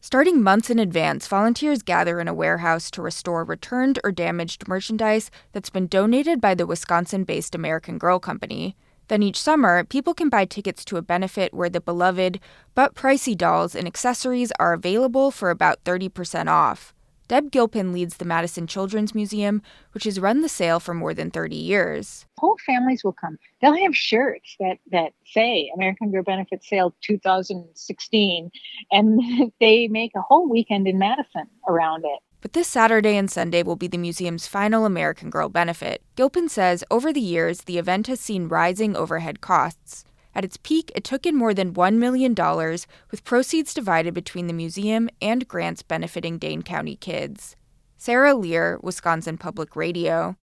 Starting months in advance, volunteers gather in a warehouse to restore returned or damaged merchandise that's been donated by the Wisconsin-based American Girl Company. Then each summer, people can buy tickets to a benefit where the beloved but pricey dolls and accessories are available for about 30% off. Deb Gilpin leads the Madison Children's Museum, which has run the sale for more than 30 years. Whole families will come. They'll have shirts that say American Girl Benefit Sale 2016, and they make a whole weekend in Madison around it. But this Saturday and Sunday will be the museum's final American Girl benefit. Gilpin says over the years, the event has seen rising overhead costs. At its peak, it took in more than $1 million, with proceeds divided between the museum and grants benefiting Dane County kids. Sarah Lear, Wisconsin Public Radio.